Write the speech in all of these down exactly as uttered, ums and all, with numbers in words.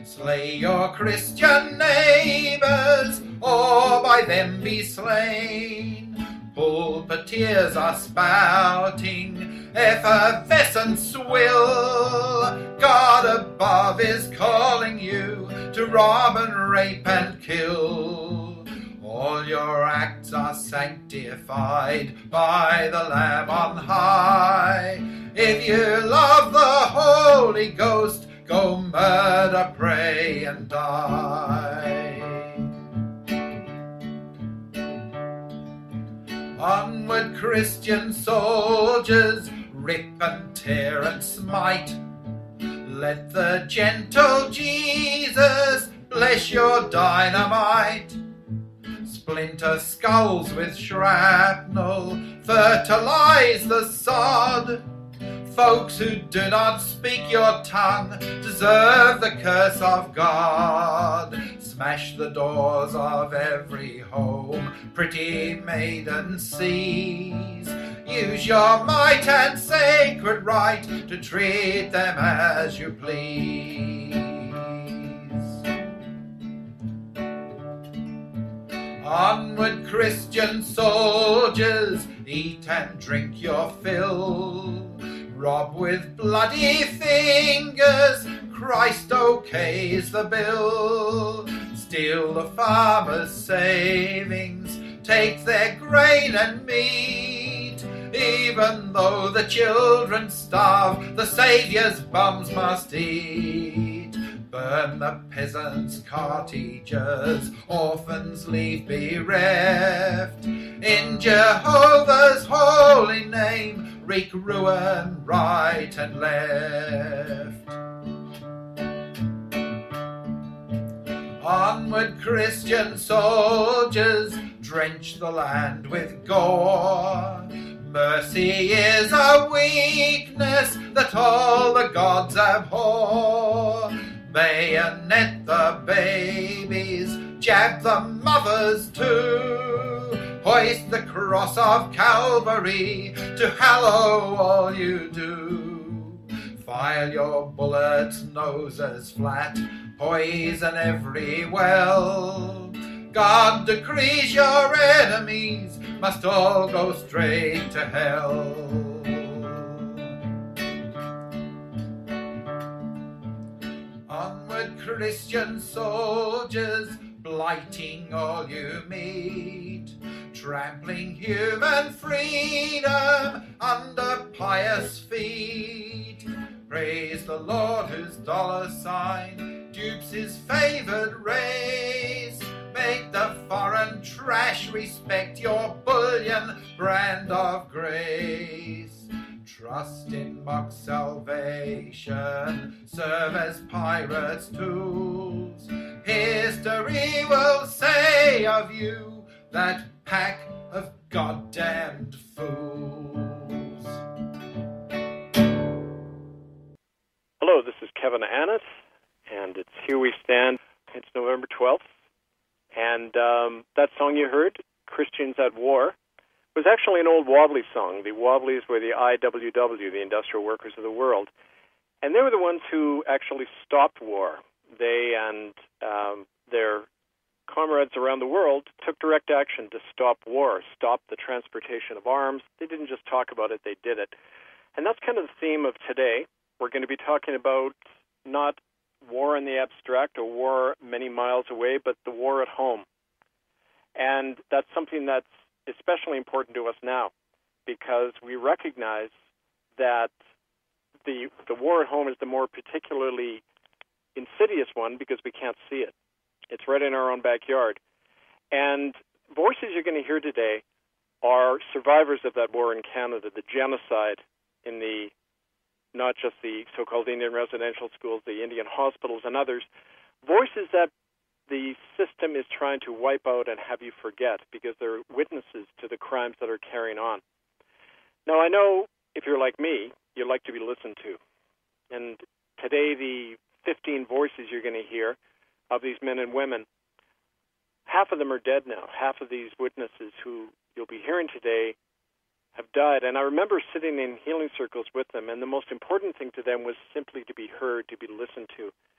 Slay your Christian neighbours, or by them be slain. Pulpiteers are spouting effervescent swill. God above is calling you to rob and rape and kill. All your acts are sanctified by the Lamb on high. If you love the Holy Ghost, go murder, pray, and die. Onward, Christian soldiers, rip and tear and smite. Let the gentle Jesus bless your dynamite. Splinter skulls with shrapnel, fertilize the sod. Folks who do not speak your tongue deserve the curse of God. Smash the doors of every home, pretty maiden seize. Use your might and sacred right to treat them as you please. Onward, Christian soldiers, eat and drink your fill. Rob with bloody fingers, Christ okays the bill. Steal the farmers' savings, take their grain and meat. Even though the children starve, the Saviour's bums must eat. Burn the peasants' cottages, orphans leave bereft. In Jehovah's holy name, wreak ruin right and left. Onward, Christian soldiers, drench the land with gore. Mercy is a weakness that all the gods abhor. Bayonet the babies, jab the mothers too. Hoist the cross of Calvary to hallow all you do. File your bullets' noses flat, poison every well. God decrees your enemies must all go straight to hell. Onward, Christian soldiers, blighting all you meet, trampling human freedom under pious feet. Praise the Lord whose dollar sign dupes his favored race. Make the foreign trash respect your bullion brand of grace. Trust in mock salvation, serve as pirates' tools. History will say of you, that pack of goddamned fools. Hello, this is Kevin Annett, and it's Here We Stand. It's November twelfth, and um, that song you heard, Christians at War, was actually an old Wobbly song. The Wobblies were the I W W, the Industrial Workers of the World, and they were the ones who actually stopped war. They and um, their comrades around the world took direct action to stop war, stop the transportation of arms. They didn't just talk about it, they did it. And that's kind of the theme of today. We're going to be talking about not war in the abstract or war many miles away, but the war at home. And that's something that's especially important to us now, because we recognize that the the war at home is the more particularly insidious one because we can't see it. It's right in our own backyard. And voices you're going to hear today are survivors of that war in Canada, the genocide in the, not just the so-called Indian residential schools, the Indian hospitals and others, voices that the system is trying to wipe out and have you forget because they're witnesses to the crimes that are carrying on. Now, I know if you're like me, you like to be listened to. And today, the fifteen voices you're going to hear of these men and women, half of them are dead now. Half of these witnesses who you'll be hearing today have died. And I remember sitting in healing circles with them, and the most important thing to them was simply to be heard, to be listened to.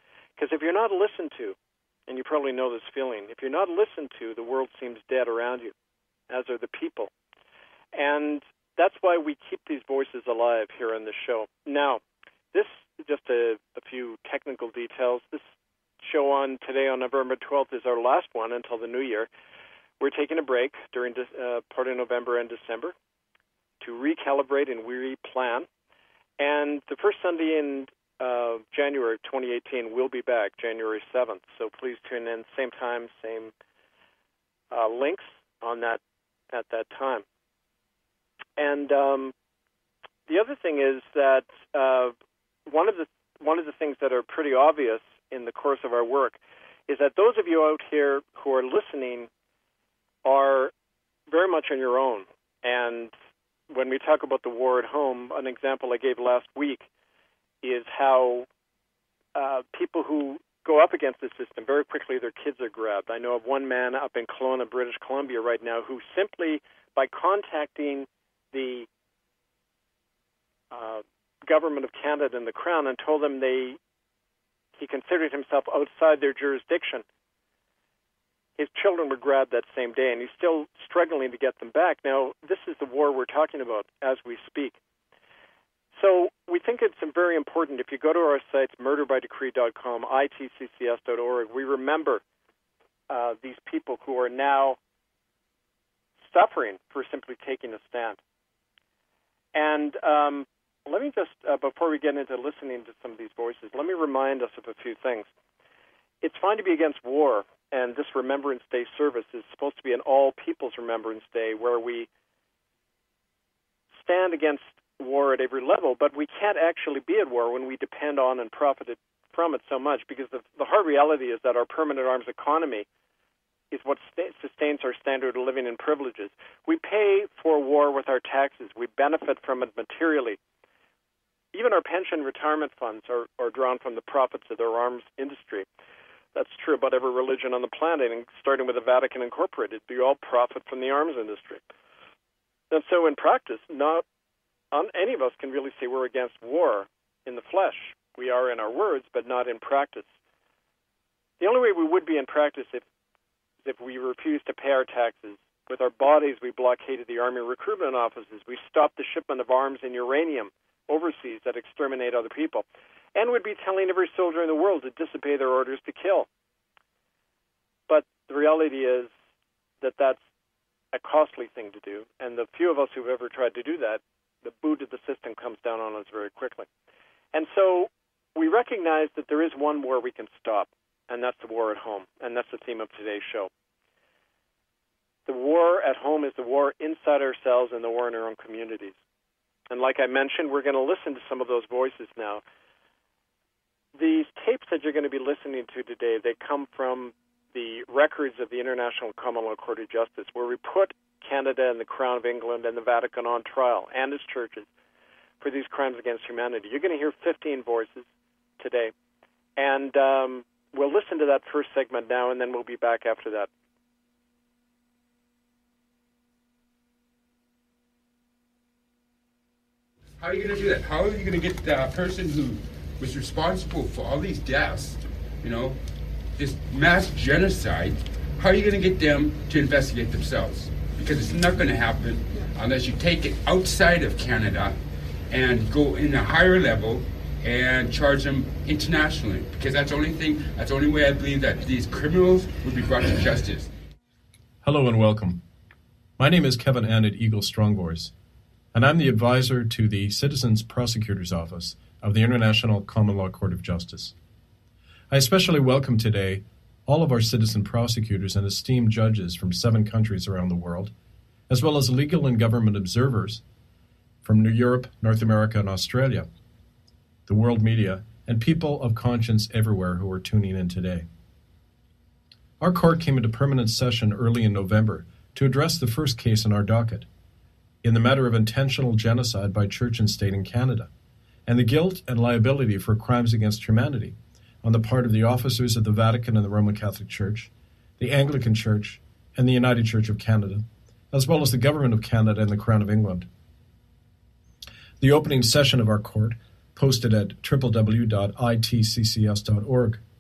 Because if you're not listened to, and you probably know this feeling, if you're not listened to, the world seems dead around you, as are the people. And that's why we keep these voices alive here on this show. Now, this is just a, a few technical details. This show on today on November twelfth is our last one until the new year. We're taking a break during uh, part of November and December to recalibrate and replan. And the first Sunday in uh, January of twenty eighteen, we'll be back, January seventh. So please tune in, same time, same uh, links on that at that time. And um, the other thing is that uh, one of the one of the things that are pretty obvious in the course of our work is that those of you out here who are listening are very much on your own. And when we talk about the war at home, an example I gave last week is how uh, people who go up against the system, very quickly their kids are grabbed. I know of one man up in Kelowna, British Columbia right now, who simply, by contacting the uh, government of Canada and the Crown and told them they he considered himself outside their jurisdiction, his children were grabbed that same day, and he's still struggling to get them back. Now, this is the war we're talking about as we speak. So we think it's very important, if you go to our sites, murder by decree dot com, I T C C S dot org, we remember uh, these people who are now suffering for simply taking a stand. And um, let me just, uh, before we get into listening to some of these voices, let me remind us of a few things. It's fine to be against war, and this Remembrance Day service is supposed to be an all-people's Remembrance Day where we stand against war at every level, but we can't actually be at war when we depend on and profit from it so much, because the, the hard reality is that our permanent arms economy is what st- sustains our standard of living and privileges. We pay for war with our taxes. We benefit from it materially. Even our pension retirement funds are, are drawn from the profits of their arms industry. That's true about every religion on the planet, and starting with the Vatican Incorporated. They all profit from the arms industry. And so in practice, not on, any of us can really say we're against war in the flesh. We are in our words, but not in practice. The only way we would be in practice if if we refused to pay our taxes. With our bodies, we blockaded the army recruitment offices. We stopped the shipment of arms and uranium overseas that exterminate other people, and would be telling every soldier in the world to disobey their orders to kill. But the reality is that that's a costly thing to do, and the few of us who've ever tried to do that, the boot of the system comes down on us very quickly. And so we recognize that there is one war we can stop, and that's the war at home, and that's the theme of today's show. The war at home is the war inside ourselves and the war in our own communities. And like I mentioned, we're going to listen to some of those voices now. These tapes that you're going to be listening to today, they come from the records of the International Common Law Court of Justice, where we put Canada and the Crown of England and the Vatican on trial, and its churches, for these crimes against humanity. You're going to hear fifteen voices today. And um, we'll listen to that first segment now, and then we'll be back after that. How are you going to do that? How are you going to get the person who was responsible for all these deaths, you know, this mass genocide, how are you going to get them to investigate themselves? Because it's not going to happen unless you take it outside of Canada and go in a higher level and charge them internationally. Because that's the only thing, that's the only way I believe that these criminals would be brought to justice. Hello and welcome. My name is Kevin Ann at Eagle Strong Voice, and I'm the advisor to the Citizens Prosecutor's Office of the International Common Law Court of Justice. I especially welcome today all of our citizen prosecutors and esteemed judges from seven countries around the world, as well as legal and government observers from New Europe, North America, and Australia, the world media, and people of conscience everywhere who are tuning in today. Our court came into permanent session early in November to address the first case in our docket, in the matter of intentional genocide by church and state in Canada, and the guilt and liability for crimes against humanity on the part of the officers of the Vatican and the Roman Catholic Church, the Anglican Church, and the United Church of Canada, as well as the Government of Canada and the Crown of England. The opening session of our court, posted at w w w dot i t c c s dot org,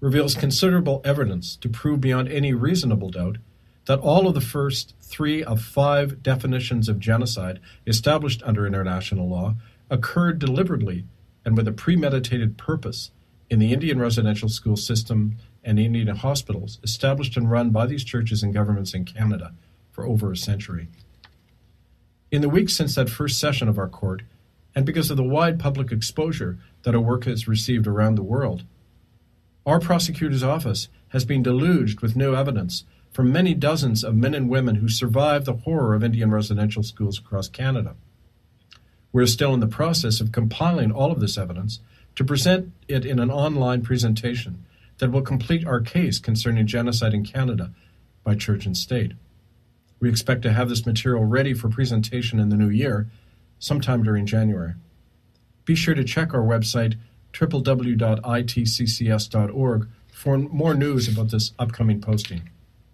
reveals considerable evidence to prove beyond any reasonable doubt that all of the first three of five definitions of genocide established under international law occurred deliberately and with a premeditated purpose in the Indian residential school system and Indian hospitals established and run by these churches and governments in Canada for over a century. In the weeks since that first session of our court, and because of the wide public exposure that our work has received around the world, our prosecutor's office has been deluged with new evidence from many dozens of men and women who survived the horror of Indian residential schools across Canada. We're still in the process of compiling all of this evidence to present it in an online presentation that will complete our case concerning genocide in Canada by church and state. We expect to have this material ready for presentation in the new year, sometime during January. Be sure to check our website, w w w dot i t c c s dot org, for more news about this upcoming posting.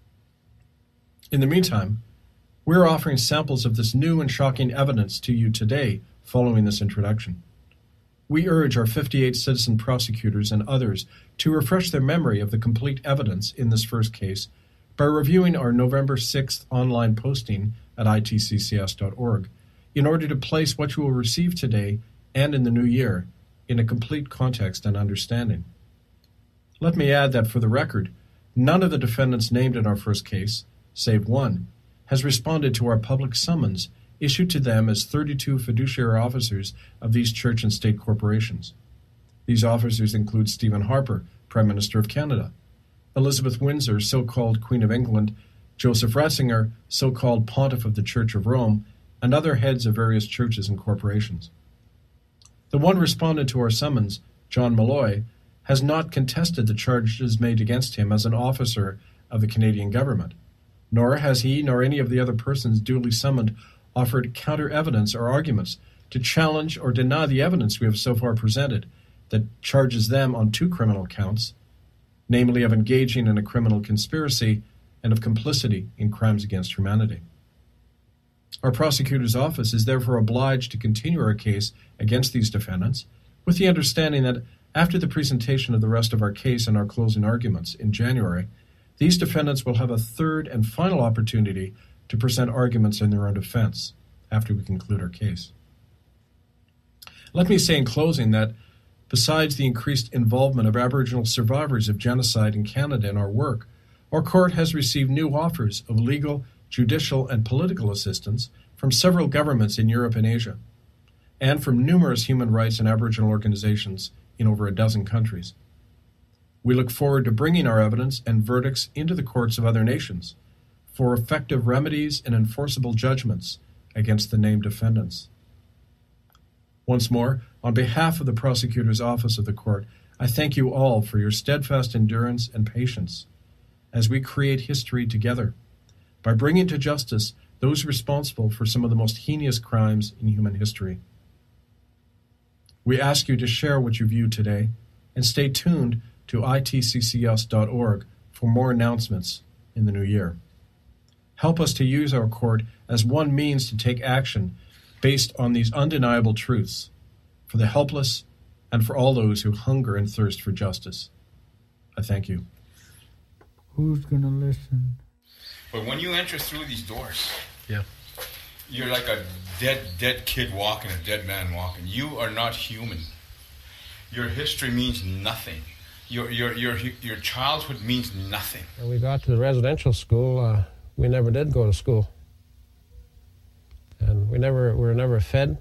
In the meantime, we're offering samples of this new and shocking evidence to you today following this introduction. We urge our fifty-eight citizen prosecutors and others to refresh their memory of the complete evidence in this first case by reviewing our November sixth online posting at i t c c s dot org in order to place what you will receive today and in the new year in a complete context and understanding. Let me add that for the record, none of the defendants named in our first case, save one, has responded to our public summons issued to them as thirty-two fiduciary officers of these church and state corporations. These officers include Stephen Harper, Prime Minister of Canada, Elizabeth Windsor, so-called Queen of England, Joseph Ratzinger, so-called Pontiff of the Church of Rome, and other heads of various churches and corporations. The one respondent to our summons, John Malloy, has not contested the charges made against him as an officer of the Canadian government, nor has he nor any of the other persons duly summoned offered counter-evidence or arguments to challenge or deny the evidence we have so far presented that charges them on two criminal counts, namely of engaging in a criminal conspiracy and of complicity in crimes against humanity. Our prosecutor's office is therefore obliged to continue our case against these defendants with the understanding that after the presentation of the rest of our case and our closing arguments in January, these defendants will have a third and final opportunity to present arguments in their own defense after we conclude our case. Let me say in closing that besides the increased involvement of Aboriginal survivors of genocide in Canada in our work, our court has received new offers of legal, judicial, and political assistance from several governments in Europe and Asia, and from numerous human rights and Aboriginal organizations in over a dozen countries. We look forward to bringing our evidence and verdicts into the courts of other nations for effective remedies and enforceable judgments against the named defendants. Once more, on behalf of the prosecutor's office of the court, I thank you all for your steadfast endurance and patience as we create history together by bringing to justice those responsible for some of the most heinous crimes in human history. We ask you to share what you view today and stay tuned to i t c c s dot org for more announcements in the new year. Help us to use our court as one means to take action based on these undeniable truths for the helpless and for all those who hunger and thirst for justice. I thank you. Who's going to listen? But when you enter through these doors, Yeah. you're like a dead, dead kid walking, a dead man walking. You are not human. Your history means nothing. Your your your your childhood means nothing. When we got to the residential school, uh, we never did go to school, and we never we were never fed.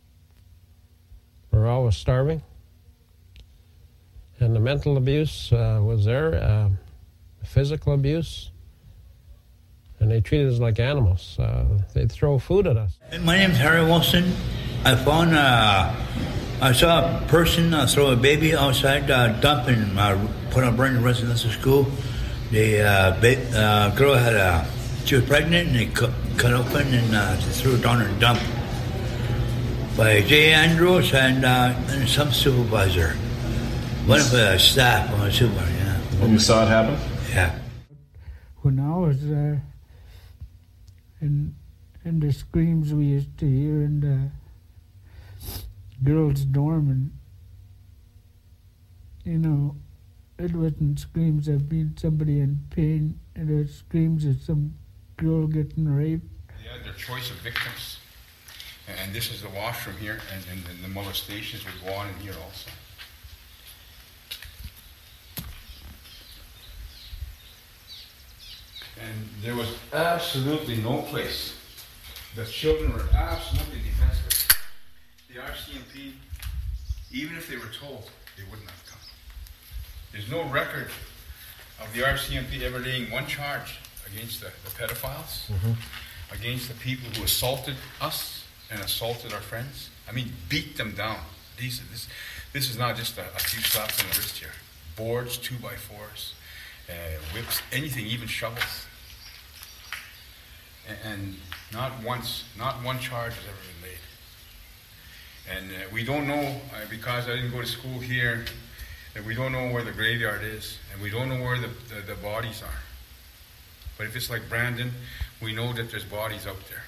We were always starving, and the mental abuse uh, was there, uh, physical abuse. And they treated us like animals. Uh, they'd throw food at us. My name's Harry Wilson. I found, uh, I saw a person uh, throw a baby outside, uh, dump and uh, put on Brandon Residential School. The uh, ba- uh, girl had a, she was pregnant and they cut, cut open and uh, threw it down her dump. By Jay Andrews and, uh, and some supervisor. One of the staff, one of the supervisors, yeah. And you saw it happen? Yeah. When I was there, and and the screams we used to hear in the girls' dorm, and you know, it wasn't screams of being somebody in pain. It was screams of some girl getting raped. They had their choice of victims. And this is the washroom here, and, and, and the molestations would go on in here also. And there was absolutely no place. The children were absolutely defenseless. The R C M P, even if they were told, they wouldn't have come. There's no record of the R C M P ever laying one charge against the, the pedophiles, mm-hmm. against the people who assaulted us and assaulted our friends. I mean, beat them down. These, this, this is not just a, a few slaps on the wrist here. Boards, two by fours, uh, whips, anything, even shovels. And, and not once, not one charge has ever been laid. And uh, we don't know, uh, because I didn't go to school here, that we don't know where the graveyard is, and we don't know where the, the, the bodies are. But if it's like Brandon, we know that there's bodies out there.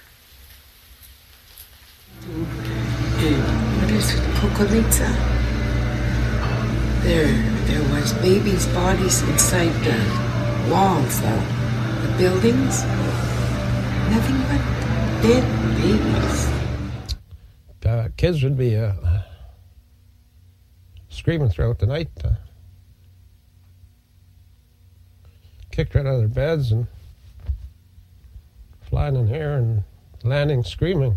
What is it? Kukurica. There, there was babies' bodies inside the walls of the buildings. Nothing but dead babies. Uh, kids would be uh, screaming throughout the night, uh, kicked right out of their beds and flying in here and landing screaming.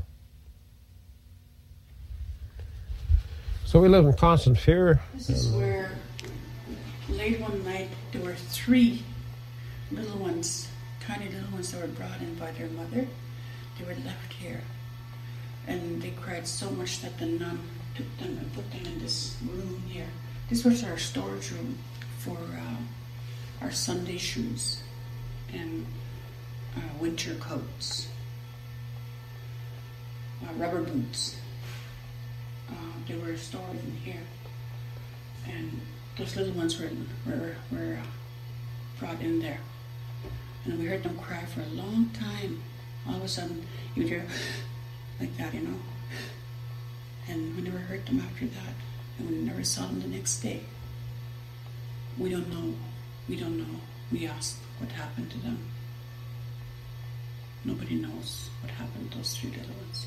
So we live in constant fear. This is where late one night there were three little ones, tiny little ones that were brought in by their mother. They were left here. And they cried so much that the nun took them and put them in this room here. This was our storage room for uh, our Sunday shoes and uh, winter coats, uh, rubber boots. Uh, they were stored in here. And those little ones were, were, were uh, brought in there. And we heard them cry for a long time. All of a sudden, you would hear like that, you know. And we never heard them after that. And we never saw them the next day. We don't know. We don't know. We asked what happened to them. Nobody knows what happened to those three little ones.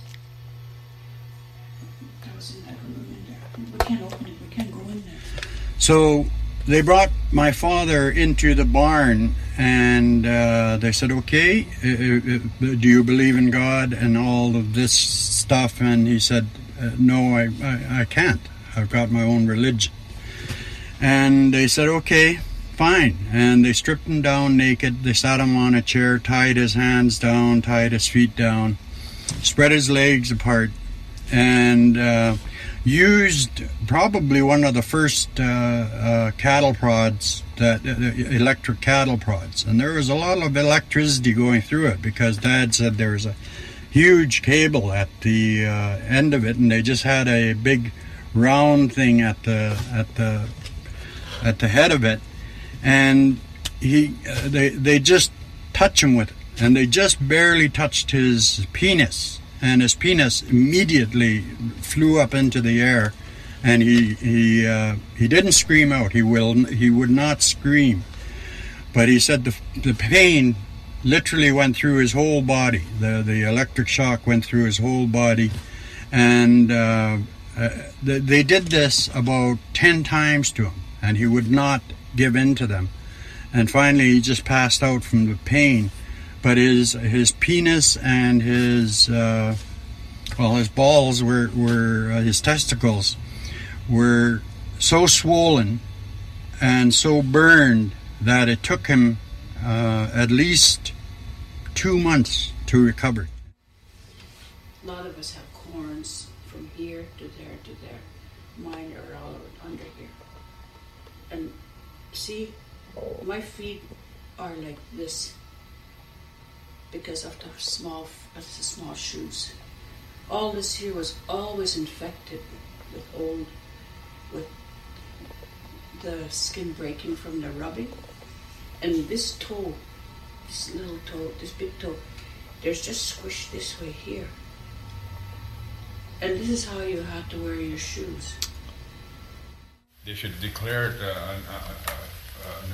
That was in that room in there. We can't open it. We can't go in there. So they brought my father into the barn, and uh, they said, okay, uh, uh, do you believe in God and all of this stuff? And he said, uh, no, I, I, I can't. I've got my own religion. And they said, okay, fine. And they stripped him down naked. They sat him on a chair, tied his hands down, tied his feet down, spread his legs apart, and uh, used probably one of the first uh, uh, cattle prods, that uh, electric cattle prods. And there was a lot of electricity going through it because Dad said there was a huge cable at the uh, end of it, and they just had a big round thing at the at the at the head of it, and he uh, they they just touch him with it, and they just barely touched his penis, and his penis immediately flew up into the air, and he he uh, he didn't scream out. He will he would not scream, but he said the the pain literally went through his whole body. The the electric shock went through his whole body, and uh, uh, they, they did this about ten times to him, and he would not give in to them. And finally, he just passed out from the pain. But his his penis and his uh, well, his balls were were uh, his testicles were so swollen and so burned that it took him uh, at least two months to recover. A lot of us have corns from here to there to there. Mine are all under here. And see, my feet are like this because of the small, of the small shoes. All this here was always infected with old, with the skin breaking from the rubbing. And this toe, this little toe, this big toe, there's just squished this way here. And this is how you have to wear your shoes. They should declare it uh, a, a,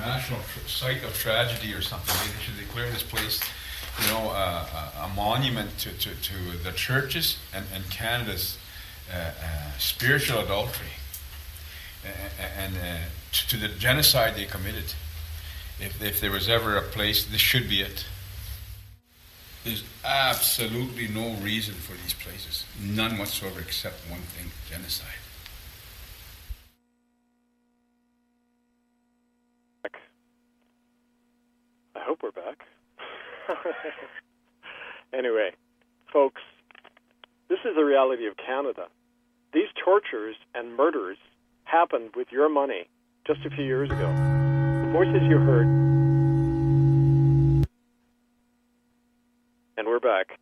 national tr- site of tragedy or something. They should declare this place, you know, uh, a, a monument to, to, to the churches and, and Canada's uh, uh, spiritual adultery and, and uh, to, to the genocide they committed. If, if there was ever a place, this should be it. There's absolutely no reason for these places. None whatsoever except one thing, genocide. I hope we're back. Anyway, folks, this is the reality of Canada. These tortures and murders happened with your money just a few years ago. The voices you heard. And we're back.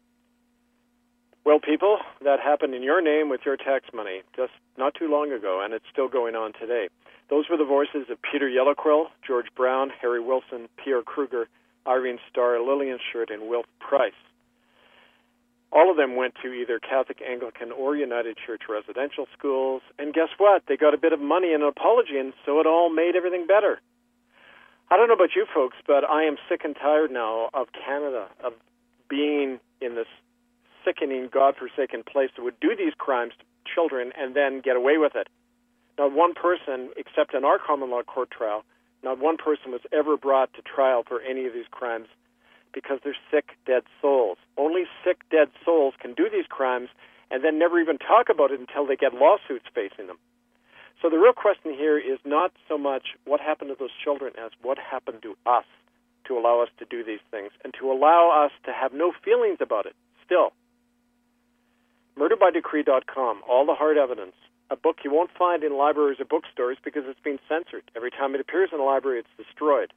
Well, people, that happened in your name with your tax money just not too long ago, and it's still going on today. Those were the voices of Peter Yellowquill, George Brown, Harry Wilson, Pierre Kruger, Irene Starr, Lillian Shirt, and Wilf Price. All of them went to either Catholic, Anglican, or United Church residential schools, and guess what? They got a bit of money and an apology, and so it all made everything better. I don't know about you folks, but I am sick and tired now of Canada, of being in this sickening, godforsaken place that would do these crimes to children and then get away with it. Not one person, except in our common law court trial, not one person was ever brought to trial for any of these crimes because they're sick, dead souls. Only sick, dead souls can do these crimes and then never even talk about it until they get lawsuits facing them. So the real question here is not so much what happened to those children as what happened to us to allow us to do these things and to allow us to have no feelings about it still. murder by decree dot com, all the hard evidence. A book you won't find in libraries or bookstores because it's been censored. Every time it appears in a library, it's destroyed.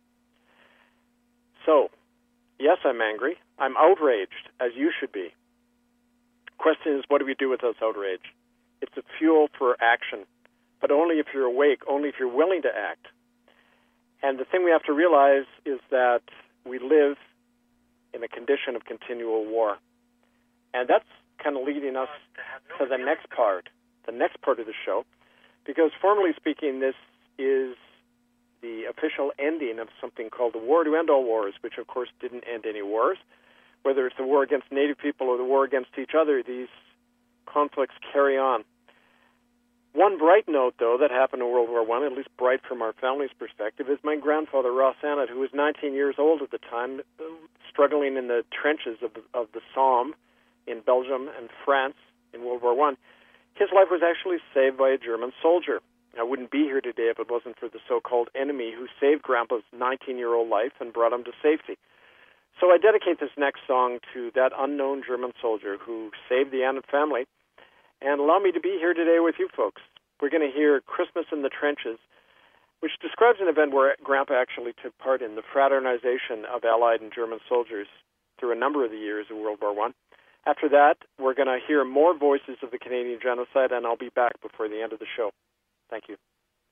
So, yes, I'm angry. I'm outraged, as you should be. Question is, what do we do with this outrage? It's a fuel for action, but only if you're awake, only if you're willing to act. And the thing we have to realize is that we live in a condition of continual war. And that's kind of leading us to the next part. the next part of the show, because formally speaking, this is the official ending of something called the War to End All Wars, which of course didn't end any wars. Whether it's the war against Native people or the war against each other, these conflicts carry on. One bright note, though, that happened in World War One, at least bright from our family's perspective, is my grandfather, Ross Annett, who was nineteen years old at the time, struggling in the trenches of the, of the Somme in Belgium and France in World War One. His life was actually saved by a German soldier. I wouldn't be here today if it wasn't for the so-called enemy who saved Grandpa's nineteen-year-old life and brought him to safety. So I dedicate this next song to that unknown German soldier who saved the Annett family, and allow me to be here today with you folks. We're going to hear Christmas in the Trenches, which describes an event where Grandpa actually took part in the fraternization of Allied and German soldiers through a number of the years of World War One. After that, we're going to hear more voices of the Canadian genocide, and I'll be back before the end of the show. Thank you.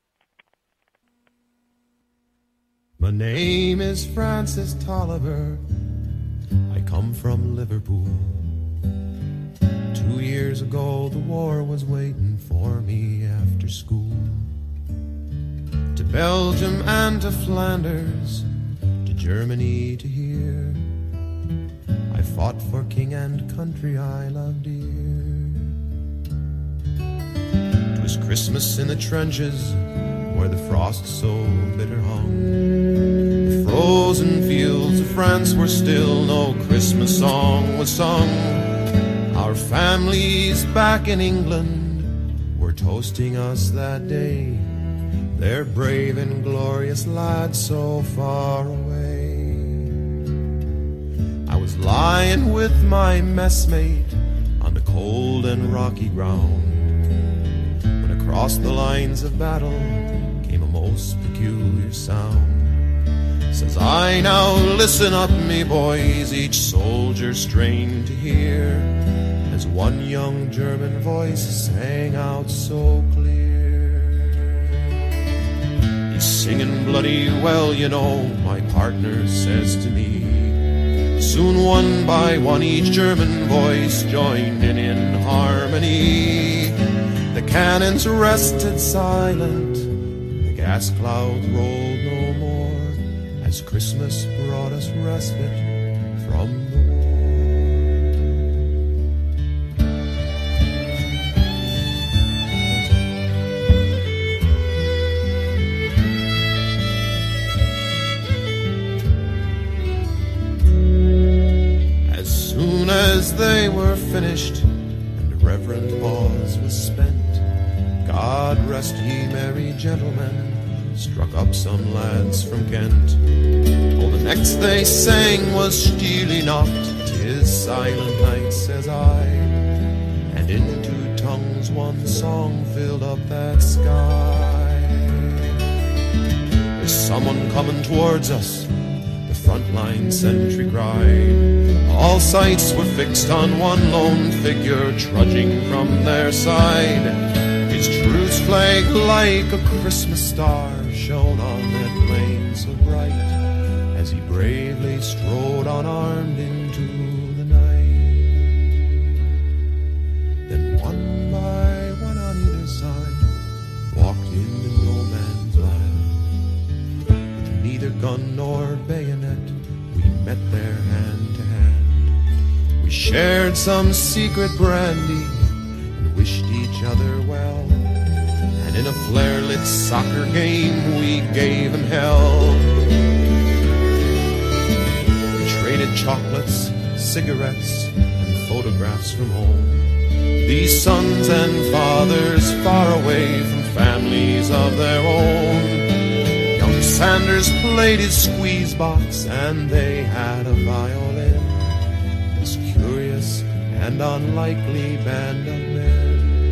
My name is Francis Tolliver. I come from Liverpool. Two years ago, the war was waiting for me after school. To Belgium and to Flanders, to Germany to here, I fought for king and country I loved dear. 'Twas Christmas in the trenches, where the frost so bitter hung. The frozen fields of France were still, no Christmas song was sung. Our families back in England were toasting us that day. They're brave and glorious lads so far away. I was lying with my messmate on the cold and rocky ground, when across the lines of battle came a most peculiar sound. Says I, now listen up me boys, each soldier strained to hear, as one young German voice sang out so clear. He's singing bloody well, you know, my partner says to me. Soon one by one each German voice joined in in harmony. The cannons rested silent, the gas clouds rolled no more. as Christmas brought us respite from the war. As soon as they were finished and reverent pause was spent, God rest ye merry gentlemen, struck up some lads from Kent. Oh, the next they sang was Steely Nacht, 'tis silent night, says I, and in two tongues one song filled up that sky. There's someone coming towards us, the frontline sentry cried. All sights were fixed on one lone figure trudging from their side. His truce flag like a Christmas star shone on that plain so bright, as he bravely strode unarmed into the night. Then one by one on either side walked into no man's land. With neither gun nor bayonet we met there hand to hand. We shared some secret brandy and wished each other well, and in a flare-lit soccer game we gave him hell. We traded chocolates, cigarettes, and photographs from home. These sons and fathers far away from families of their own. Young Sanders played his squeeze box and they had a violin. This curious and unlikely band of men.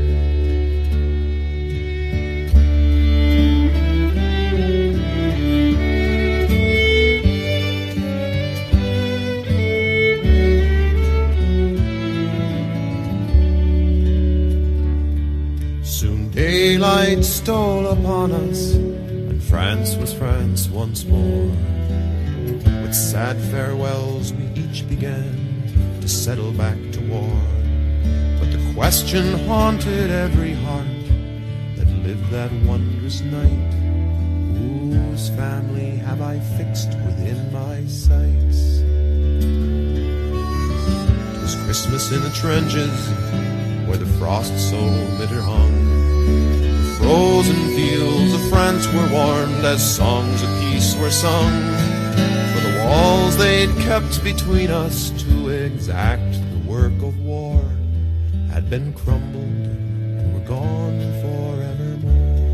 Daylight stole upon us, and France was France once more. With sad farewells we each began to settle back to war. But the question haunted every heart that lived that wondrous night: whose family have I fixed within my sights? 'Twas Christmas in the trenches, where the frost so bitter hung. Frozen fields of France were warmed as songs of peace were sung. For the walls they'd kept between us to exact the work of war had been crumbled and were gone forevermore.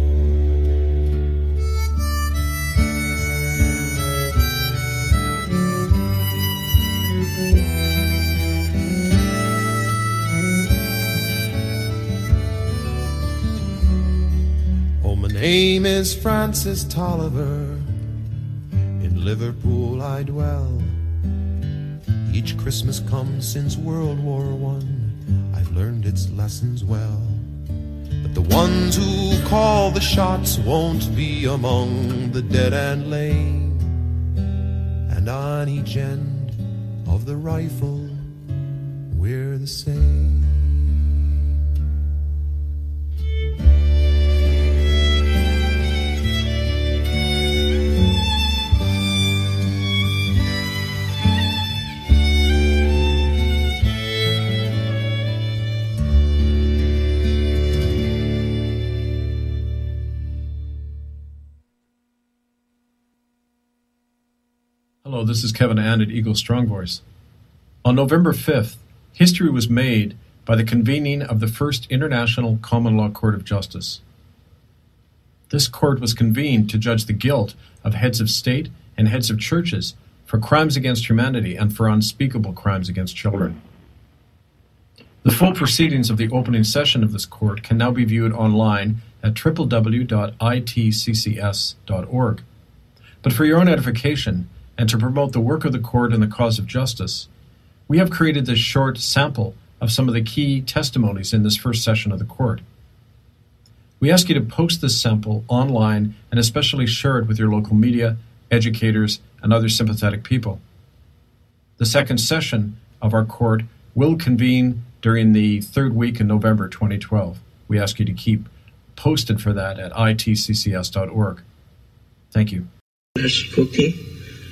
My name is Francis Tolliver, in Liverpool I dwell. Each Christmas come since World War One, I've learned its lessons well. But the ones who call the shots won't be among the dead and lame. And on each end of the rifle, we're the same. Hello, this is Kevin Ann at Eagle Strong Voice. On November fifth, history was made by the convening of the first International Common Law Court of Justice. This court was convened to judge the guilt of heads of state and heads of churches for crimes against humanity and for unspeakable crimes against children. The full proceedings of the opening session of this court can now be viewed online at w w w dot i t c c s dot org. But for your own edification, and to promote the work of the court and the cause of justice, we have created this short sample of some of the key testimonies in this first session of the court. We ask you to post this sample online and especially share it with your local media, educators, and other sympathetic people. The second session of our court will convene during the third week in November twenty twelve. We ask you to keep posted for that at i t c c s dot org. Thank you. That's okay.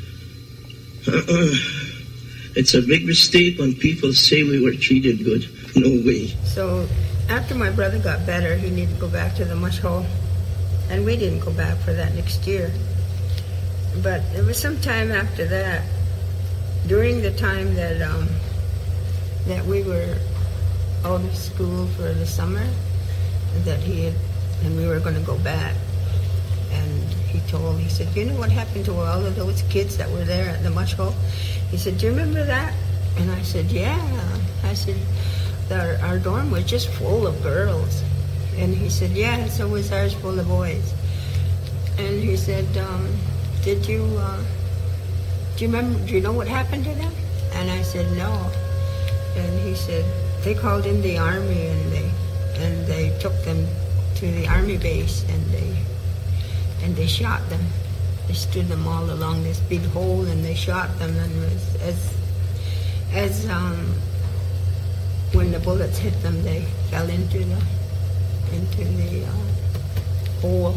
Uh-uh. It's a big mistake when people say we were treated good. No way. So after my brother got better, he needed to go back to the mush hole. And we didn't go back for that next year. But it was some time after that, during the time that um, that we were out of school for the summer, that he had, and we were going to go back. And he told, he said, you know what happened to all of those kids that were there at the mush hole? He said, do you remember that? And I said, yeah. I said, our, our dorm was just full of girls. And he said, yeah, so was ours full of boys. And he said, um, did you, uh, do you remember, do you know what happened to them? And I said, no. And he said, they called in the army and they, and they took them to the army base and they, and they shot them. They stood them all along this big hole and they shot them. And was, as, as, um, when the bullets hit them, they fell into the, into the uh, hole.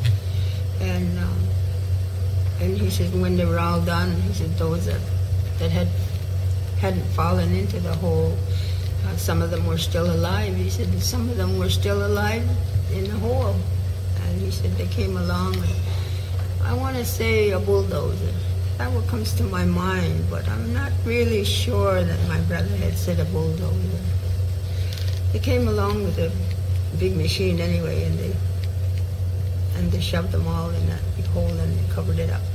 And um, and he said when they were all done, he said those that, that had hadn't fallen into the hole, uh, some of them were still alive. He said some of them were still alive in the hole. And he said they came along with, I want to say a bulldozer. That's what comes to my mind, but I'm not really sure that my brother had said a bulldozer. They came along with a big machine anyway, and they and they shoved them all in that big hole and they covered it up.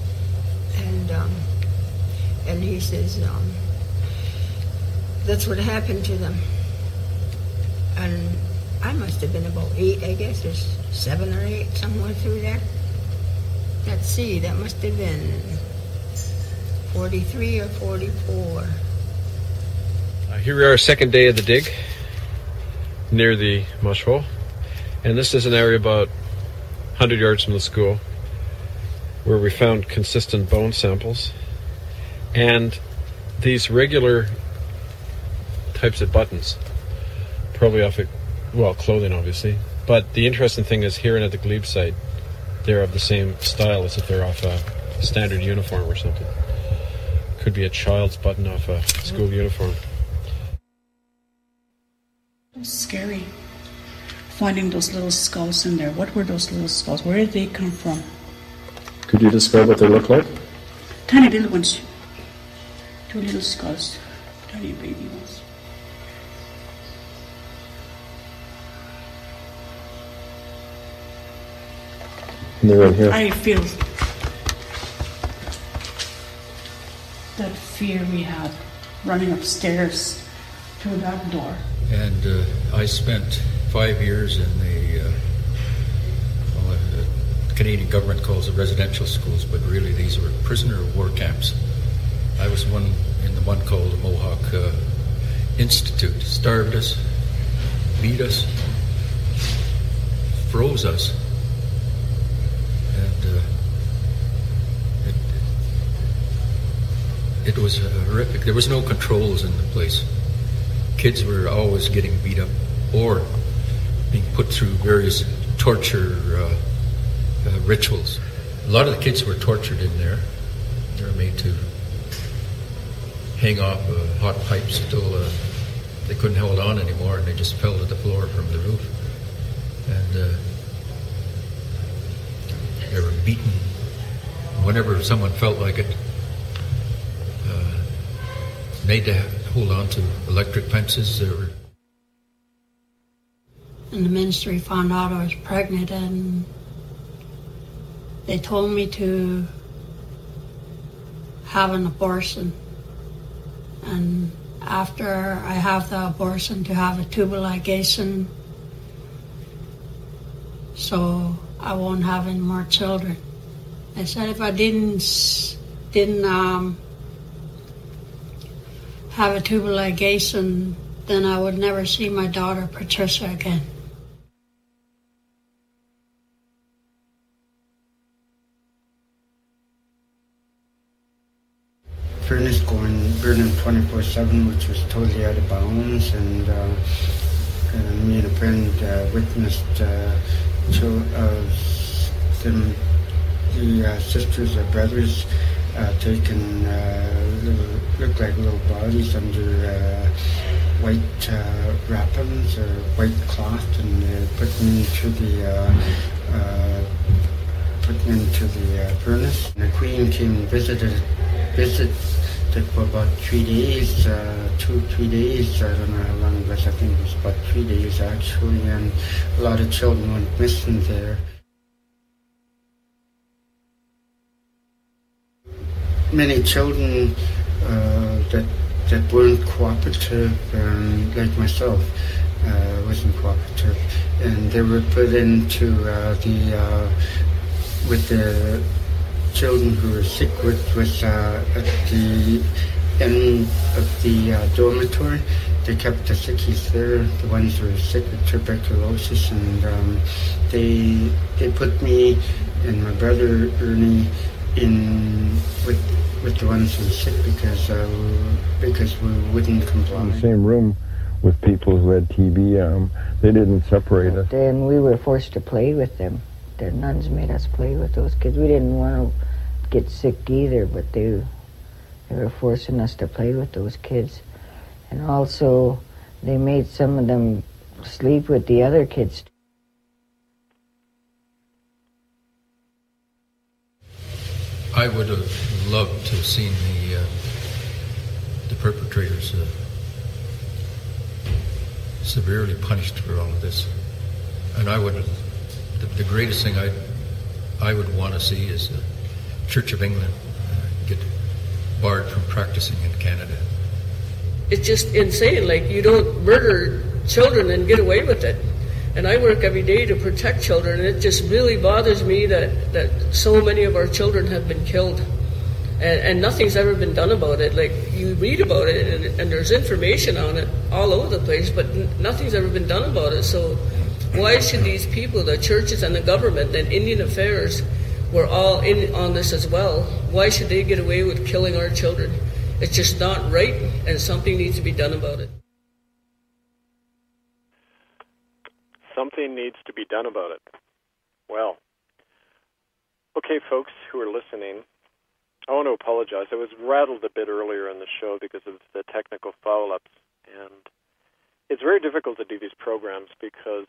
And um, and he says um, that's what happened to them. And I must have been about eight, I guess, or seven or eight, somewhere through there. Let's see, that must have been forty-three or forty-four. Uh, here we are, second day of the dig, near the mush hole. And this is an area about one hundred yards from the school where we found consistent bone samples and these regular types of buttons, probably off of, well, clothing obviously, but the interesting thing is here and at the Glebe site, they're of the same style as if they're off a standard uniform or something. Could be a child's button off a school uniform. It was scary finding those little skulls in there. What were those little skulls? Where did they come from? Could you describe what they look like? Tiny little ones. Two little skulls. Tiny baby ones. And they're in here. I feel that fear we had running upstairs to that door. And uh, I spent five years in the, uh, well, uh, the Canadian government calls it residential schools, but really these were prisoner of war camps. I was one in the one called the Mohawk uh, Institute. Starved us, beat us, froze us. And uh, it, it was horrific. There was no controls in the place. Kids were always getting beat up or being put through various torture uh, uh, rituals. A lot of the kids were tortured in there. They were made to hang off uh, hot pipes until uh, they couldn't hold on anymore and they just fell to the floor from the roof. And uh, they were beaten whenever someone felt like it. Uh, made to hold on to electric fences. There were And the ministry found out I was pregnant, and they told me to have an abortion. And after I have the abortion, to have a tubal ligation, so I won't have any more children. They said if I didn't didn't um, have a tubal ligation, then I would never see my daughter Patricia again. Furnace going, burning twenty-four seven, which was totally out of bounds, and, uh, and me and a friend uh, witnessed uh, two of them, the uh, sisters or brothers uh, taken uh, little, looked like little bodies under uh, white uh, wrappings or white cloth, and they put me into the uh, uh, put me into the uh, furnace. And the Queen came and visited visited for about three days, uh, two, three days, I don't know how long it was, I think it was about three days actually, and a lot of children went missing there. Many children uh, that that weren't cooperative, um, like myself, uh, wasn't cooperative, and they were put into uh, the, uh, with the children who were sick with, with uh, at the end of the uh, dormitory. They kept the sickies there, the ones who were sick with tuberculosis, and um, they they put me and my brother Ernie in with with the ones who were sick because uh, because we wouldn't comply. In the same room with people who had T B, um, they didn't separate us. Then we were forced to play with them. The nuns made us play with those kids. We didn't want to get sick either, but they they were forcing us to play with those kids. And also they made some of them sleep with the other kids. I would have loved to have seen the uh, the perpetrators uh, severely punished for all of this. And I would have, the, the greatest thing I I would want to see is the Church of England uh, get barred from practicing in Canada. It's just insane. Like, you don't murder children and get away with it. And I work every day to protect children, and it just really bothers me that, that so many of our children have been killed. And, and nothing's ever been done about it. Like, you read about it, and, and there's information on it all over the place, but n- nothing's ever been done about it. So why should these people, the churches and the government and Indian Affairs, we're all in on this as well, why should they get away with killing our children? It's just not right, and something needs to be done about it. Something needs to be done about it. Well, okay, folks who are listening, I want to apologize. I was rattled a bit earlier in the show because of the technical foul-ups, and it's very difficult to do these programs because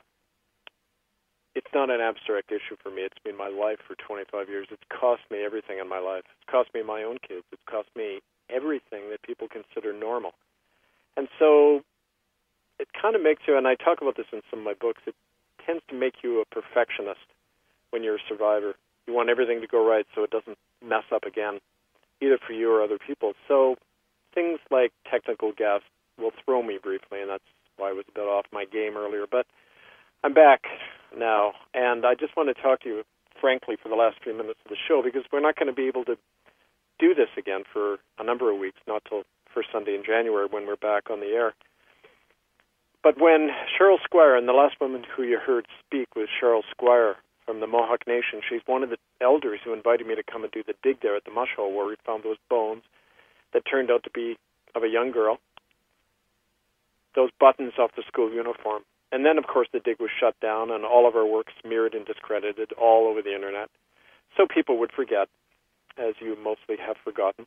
it's not an abstract issue for me. It's been my life for twenty-five years. It's cost me everything in my life. It's cost me my own kids. It's cost me everything that people consider normal. And so it kind of makes you, and I talk about this in some of my books, it tends to make you a perfectionist when you're a survivor. You want everything to go right so it doesn't mess up again, either for you or other people. So things like technical gaffes will throw me briefly, and that's why I was a bit off my game earlier. But I'm back now, and I just want to talk to you frankly for the last few minutes of the show, because we're not going to be able to do this again for a number of weeks, not till first Sunday in January when we're back on the air. But when Cheryl Squire, and the last woman who you heard speak was Cheryl Squire from the Mohawk Nation, she's one of the elders who invited me to come and do the dig there at the Mush Hole, where we found those bones that turned out to be of a young girl, those buttons off the school uniform. And then, of course, the dig was shut down, and all of our work smeared and discredited all over the Internet. So people would forget, as you mostly have forgotten.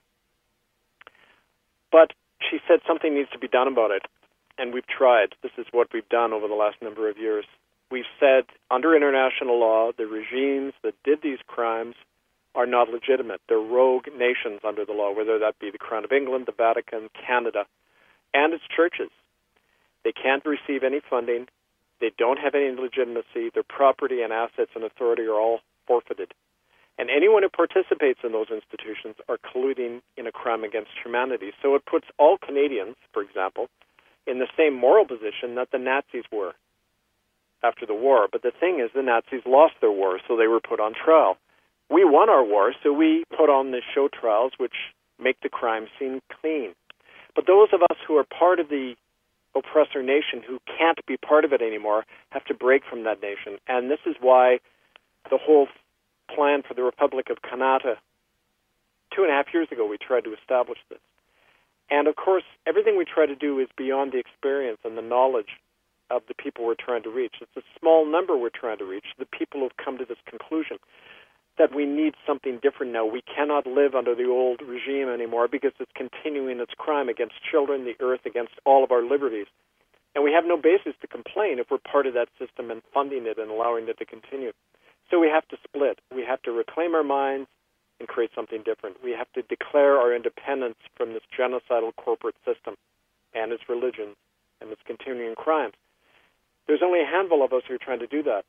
But she said something needs to be done about it, and we've tried. This is what we've done over the last number of years. We've said, under international law, the regimes that did these crimes are not legitimate. They're rogue nations under the law, whether that be the Crown of England, the Vatican, Canada, and its churches. They can't receive any funding. They don't have any legitimacy. Their property and assets and authority are all forfeited. And anyone who participates in those institutions are colluding in a crime against humanity. So it puts all Canadians, for example, in the same moral position that the Nazis were after the war. But the thing is, the Nazis lost their war, so they were put on trial. We won our war, so we put on the show trials, which make the crime seem clean. But those of us who are part of the oppressor nation, who can't be part of it anymore, have to break from that nation. And this is why the whole plan for the Republic of Kanata, two and a half years ago, we tried to establish this. And of course, everything we try to do is beyond the experience and the knowledge of the people we're trying to reach. It's a small number we're trying to reach, the people who've come to this conclusion. that we need something different now. We cannot live under the old regime anymore because it's continuing its crime against children, the earth, against all of our liberties. And we have no basis to complain if we're part of that system and funding it and allowing it to continue. So we have to split. We have to reclaim our minds and create something different. We have to declare our independence from this genocidal corporate system and its religion and its continuing crimes. There's only a handful of us who are trying to do that.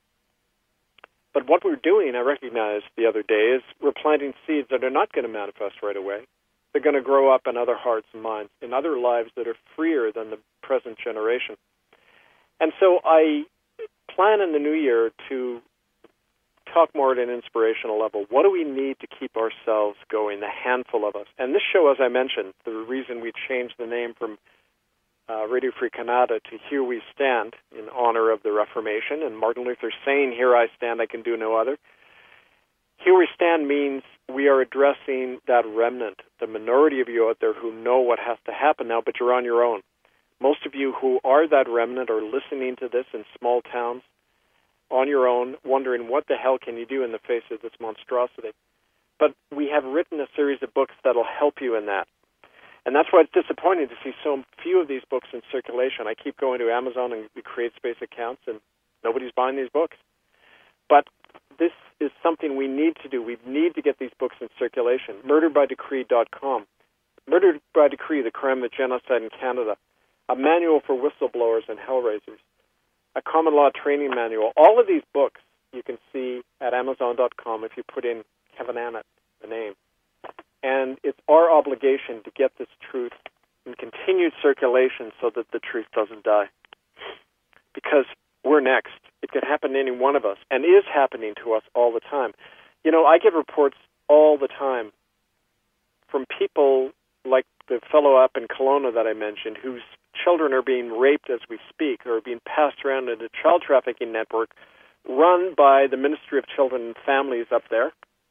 But what we're doing, I recognized the other day, is we're planting seeds that are not going to manifest right away. They're going to grow up in other hearts and minds, in other lives that are freer than the present generation. And so I plan in the new year to talk more at an inspirational level. What do we need to keep ourselves going, the handful of us? And this show, as I mentioned, the reason we changed the name from uh, Radio Free Canada to Here We Stand in honor of the Reformation and Martin Luther saying, "Here I stand, I can do no other." Here we stand means we are addressing that remnant, the minority of you out there who know what has to happen now, but you're on your own. Most of you who are that remnant are listening to this in small towns, on your own, wondering what the hell can you do in the face of this monstrosity. But we have written a series of books that will help you in that. And that's why it's disappointing to see so few of these books in circulation. I keep going to Amazon and we create space accounts, and nobody's buying these books. But this is something we need to do. We need to get these books in circulation. murder by decree dot com. Murder by Decree, The Crime of Genocide in Canada. A manual for whistleblowers and hellraisers. A common law training manual. All of these books you can see at amazon dot com if you put in Kevin Annett, the name. And it's our obligation to get this truth in continued circulation so that the truth doesn't die. Because we're next. It could happen to any one of us, and is happening to us all the time. You know, I get reports all the time from people like the fellow up in Kelowna that I mentioned, whose children are being raped as we speak, or being passed around in a child trafficking network run by the Ministry of Children and Families up there.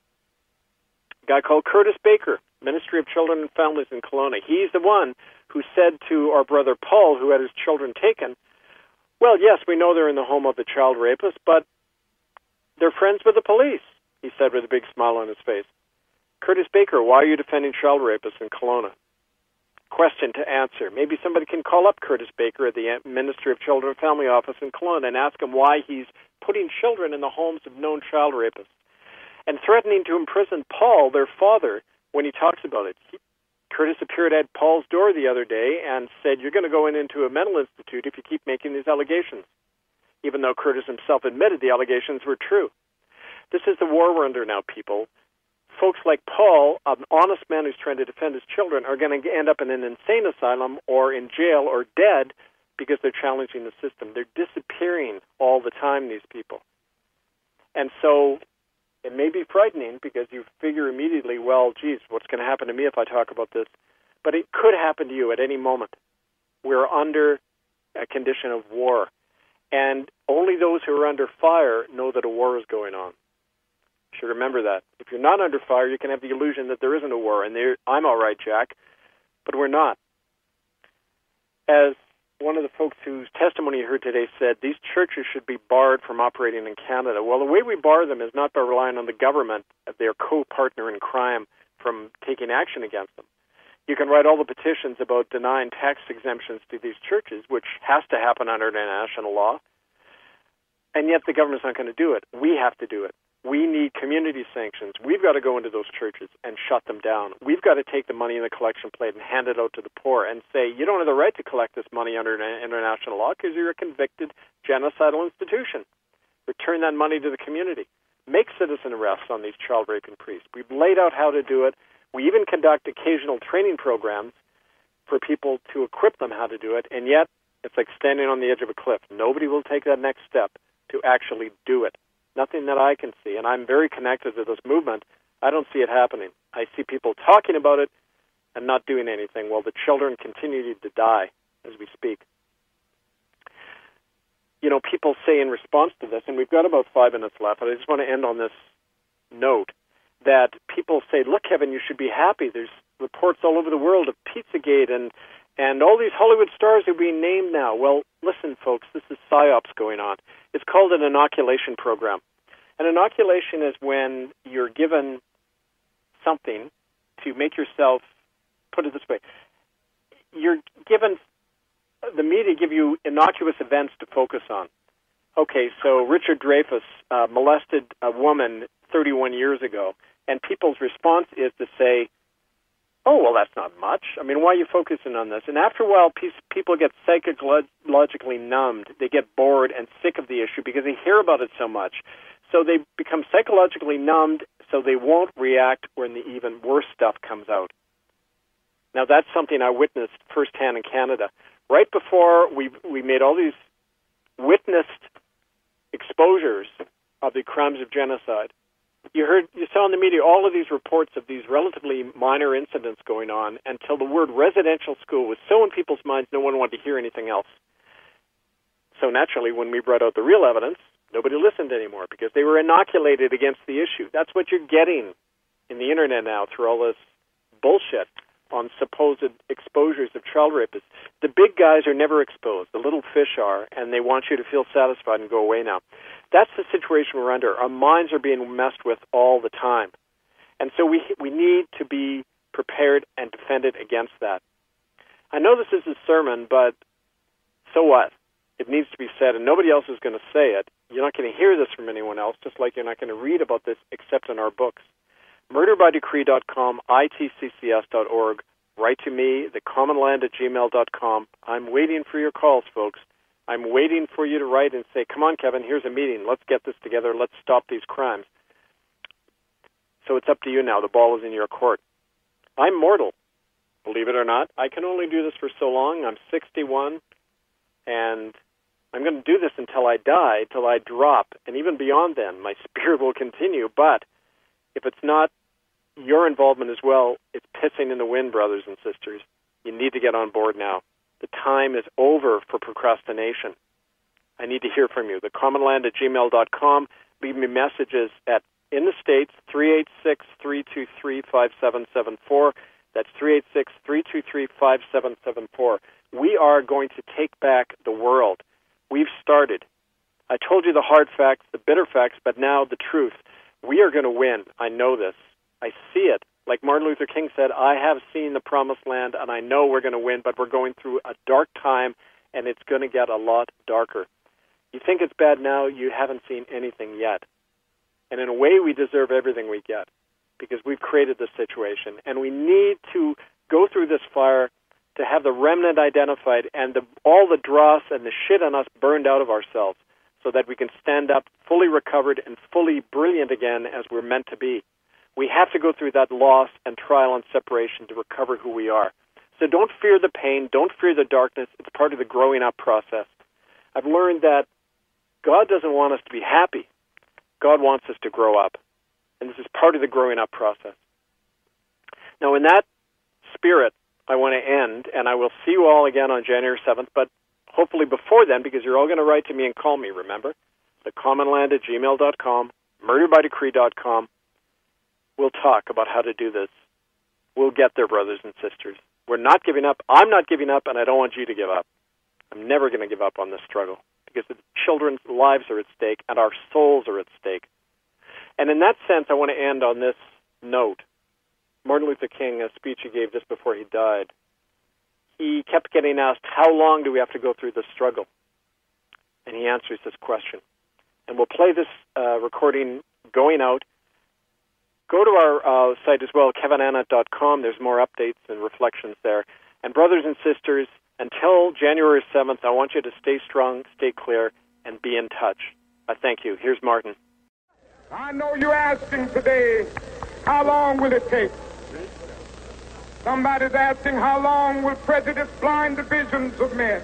A guy called Curtis Baker, Ministry of Children and Families in Kelowna. He's the one who said to our brother Paul, who had his children taken, well, yes, we know they're in the home of the child rapist, but they're friends with the police, he said with a big smile on his face. Curtis Baker, why are you defending child rapists in Kelowna? Question to answer. Maybe somebody can call up Curtis Baker at the Ministry of Children and Family Office in Kelowna and ask him why he's putting children in the homes of known child rapists and threatening to imprison Paul, their father, when he talks about it. He, Curtis appeared at Paul's door the other day and said, you're going to go in into a mental institute if you keep making these allegations, even though Curtis himself admitted the allegations were true. This is the war we're under now, people. Folks like Paul, an honest man who's trying to defend his children, are going to end up in an insane asylum or in jail or dead because they're challenging the system. They're disappearing all the time, these people. And so it may be frightening because you figure immediately, well, geez, what's going to happen to me if I talk about this? But it could happen to you at any moment. We're under a condition of war. And only those who are under fire know that a war is going on. You should remember that. If you're not under fire, you can have the illusion that there isn't a war. And there, I'm all right, Jack, but we're not. As one of the folks whose testimony you heard today said, these churches should be barred from operating in Canada. Well, the way we bar them is not by relying on the government, their co-partner in crime, from taking action against them. You can write all the petitions about denying tax exemptions to these churches, which has to happen under international law, and yet the government's not going to do it. We have to do it. We need community sanctions. We've got to go into those churches and shut them down. We've got to take the money in the collection plate and hand it out to the poor and say, you don't have the right to collect this money under international law because you're a convicted genocidal institution. Return that money to the community. Make citizen arrests on these child raping priests. We've laid out how to do it. We even conduct occasional training programs for people to equip them how to do it, and yet it's like standing on the edge of a cliff. Nobody will take that next step to actually do it. Nothing that I can see, and I'm very connected to this movement. I don't see it happening. I see people talking about it and not doing anything while the children continue to die as we speak. You know, people say in response to this, and we've got about five minutes left, but I just want to end on this note, that people say, look, Kevin, you should be happy. There's reports all over the world of Pizzagate and, and all these Hollywood stars are being named now. Well, listen, folks, this is PSYOPs going on. It's called an inoculation program. An inoculation is when you're given something to make yourself, put it this way, you're given, the media give you innocuous events to focus on. Okay, so Richard Dreyfuss uh, molested a woman thirty-one years ago, and people's response is to say, oh, well, that's not much. I mean, why are you focusing on this? And after a while, people get psychologically numbed. They get bored and sick of the issue because they hear about it so much. So they become psychologically numbed, so they won't react when the even worse stuff comes out. Now, that's something I witnessed firsthand in Canada. Right before we we made all these witnessed exposures of the crimes of genocide, you heard, you saw in the media all of these reports of these relatively minor incidents going on until the word residential school was so in people's minds, no one wanted to hear anything else. So naturally, when we brought out the real evidence, nobody listened anymore because they were inoculated against the issue. That's what you're getting in the internet now through all this bullshit on supposed exposures of child rapists. The big guys are never exposed. The little fish are, and they want you to feel satisfied and go away now. That's the situation we're under. Our minds are being messed with all the time. And so we we need to be prepared and defended against that. I know this is a sermon, but so what? It needs to be said, and nobody else is going to say it. You're not going to hear this from anyone else, just like you're not going to read about this except in our books. murder by decree dot com, I T C C S dot org. Write to me, the common land at gmail dot com. I'm waiting for your calls, folks. I'm waiting for you to write and say, come on, Kevin, here's a meeting. Let's get this together. Let's stop these crimes. So it's up to you now. The ball is in your court. I'm mortal, believe it or not. I can only do this for so long. I'm sixty-one, and I'm going to do this until I die, till I drop. And even beyond then, my spirit will continue. But if it's not your involvement as well, it's pissing in the wind, brothers and sisters. You need to get on board now. The time is over for procrastination. I need to hear from you. The common land at gmail dot com. Leave me messages at, in the States, three eight six, three two three, five seven seven four. That's three eight six, three two three, five seven seven four. We are going to take back the world. We've started. I told you the hard facts, the bitter facts, but now the truth. We are going to win. I know this. I see it. Like Martin Luther King said, I have seen the promised land, and I know we're going to win, but we're going through a dark time, and it's going to get a lot darker. You think it's bad now, you haven't seen anything yet. And in a way, we deserve everything we get because we've created this situation, and we need to go through this fire to have the remnant identified and the, all the dross and the shit on us burned out of ourselves so that we can stand up fully recovered and fully brilliant again as we're meant to be. We have to go through that loss and trial and separation to recover who we are. So don't fear the pain. Don't fear the darkness. It's part of the growing up process. I've learned that God doesn't want us to be happy. God wants us to grow up. And this is part of the growing up process. Now, in that spirit, I want to end, and I will see you all again on January seventh, but hopefully before then, because you're all going to write to me and call me, remember? The common land at gmail dot com, murder by decree dot com. We'll talk about how to do this. We'll get there, brothers and sisters. We're not giving up. I'm not giving up, and I don't want you to give up. I'm never going to give up on this struggle because the children's lives are at stake and our souls are at stake. And in that sense, I want to end on this note. Martin Luther King, a speech he gave just before he died, he kept getting asked, how long do we have to go through this struggle? And he answers this question. And we'll play this uh, recording going out. Go to our uh, site as well, kevin annett dot com. There's more updates and reflections there. And brothers and sisters, until January seventh, I want you to stay strong, stay clear, and be in touch. I thank you. Here's Martin. I know you're asking today, how long will it take? Somebody's asking, how long will prejudice blind the visions of men?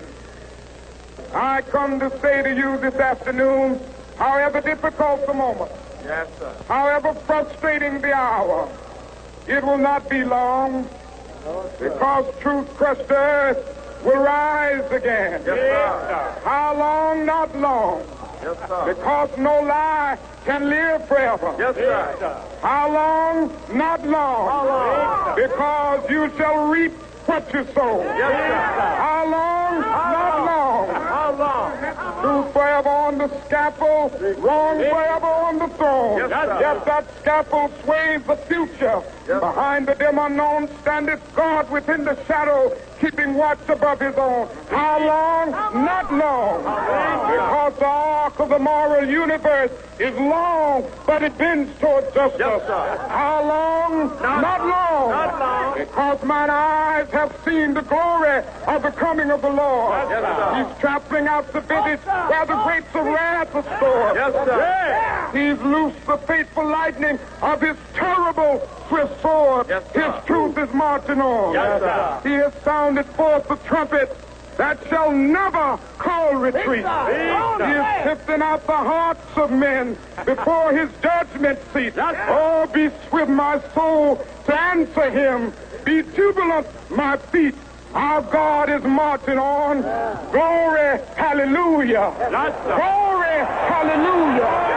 I come to say to you this afternoon, however difficult the moment, yes, sir. However frustrating the hour, it will not be long, no, because truth crushed earth will rise again. Yes, sir. How long? Not long. Yes, sir. Because no lie can live forever. Yes, sir. How long? Not long. How long? Because you shall reap what you sow. Yes, sir. How long? How not long. long. How long? Truth forever on the scaffold, wrong forever on the throne. Yes, sir. Yet that scaffold sways the future. Yes. Behind the dim unknown standeth God within the shadow, keeping watch above his own. How long? Not long. Because the arc of the moral universe is long, but it bends toward justice. Yes, sir. How long? Not, Not long. Not long. Because mine eyes have seen the glory of the coming of the Lord. Yes, sir. He's trampling out the village where the grapes of wrath are stored. Yes, sir. He's loosed the fateful lightning of his terrible swift sword. Yes, sir. His truth is marching on. Yes, sir. He has sounded forth the trumpet that shall never call retreat. He is sifting out the hearts of men before his judgment seat. Oh, be swift, my soul, to answer him. Be jubilant, my feet. Our God is marching on. Glory, hallelujah. Glory, hallelujah.